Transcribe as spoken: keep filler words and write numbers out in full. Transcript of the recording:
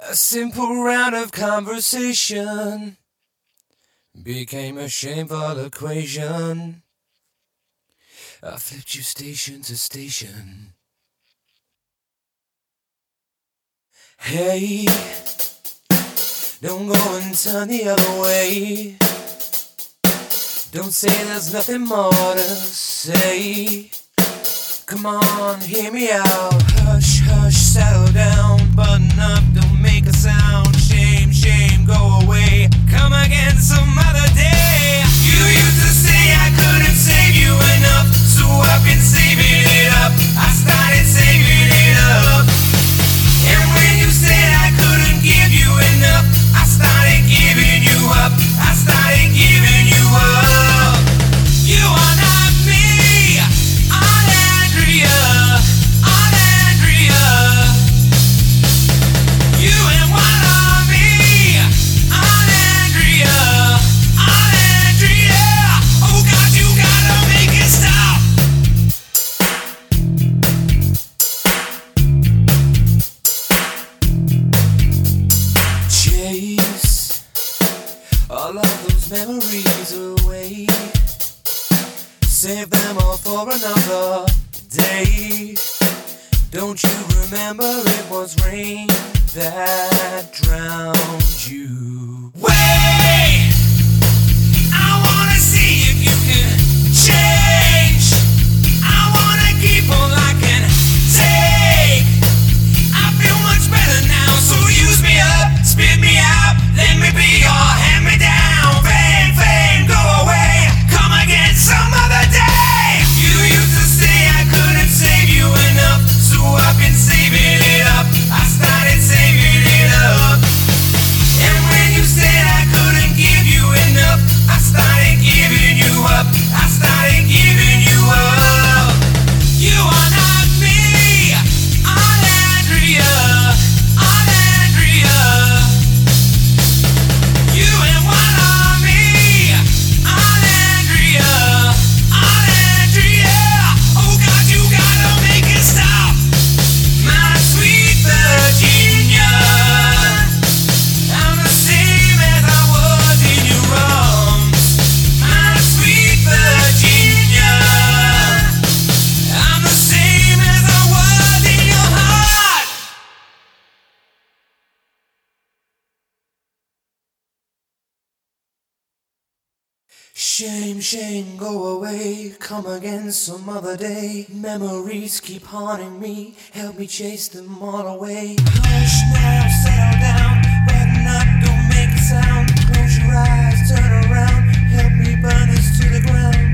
A simple round of conversation became a shameful equation. I flipped you station to station. Hey, don't go and turn the other way. Don't say there's nothing more to say. Come on, hear me out. Hush, hush, settle down. Button up, don't make a sound. Shame, shame, go away. Come again some other day. You used to say I couldn't save you enough, so I've been saving it up. I started saving it up. And when you said I couldn't give you enough, I started giving you up. I started giving you up. You are not me, I'm Andrea, I'm Andrea. You ain't one of me, I'm Andrea, I'm Andrea. Oh God, you gotta make it stop. Chase all of those memories away. Save them all for another day. Don't you remember it was rain that drowned you? Wait! I wanna see if you can change. I wanna keep all I can take. I feel much better now, so use me up, spit me out, let me be your hand-me-down. Fame, fame, go away, come again some other day. You used to say I couldn't save you enough, so I've been saving it up. I started saving it up. And when you said I couldn't give you enough, I started giving you up. I started giving you up. You are not me, I'm Andrea, I'm Andrea. You ain't one of me, I'm Andrea, I'm Andrea. Oh God, you gotta make it stop. My sweet Virginia, I'm the same as I was in your arms. My sweet Virginia, I'm the same as I was in your heart. Shame, shame, go away, come again some other day. Memories keep haunting me, help me chase them all away. Hush now, settle down, button up, don't make a sound. Close your eyes, turn around, help me burn this to the ground.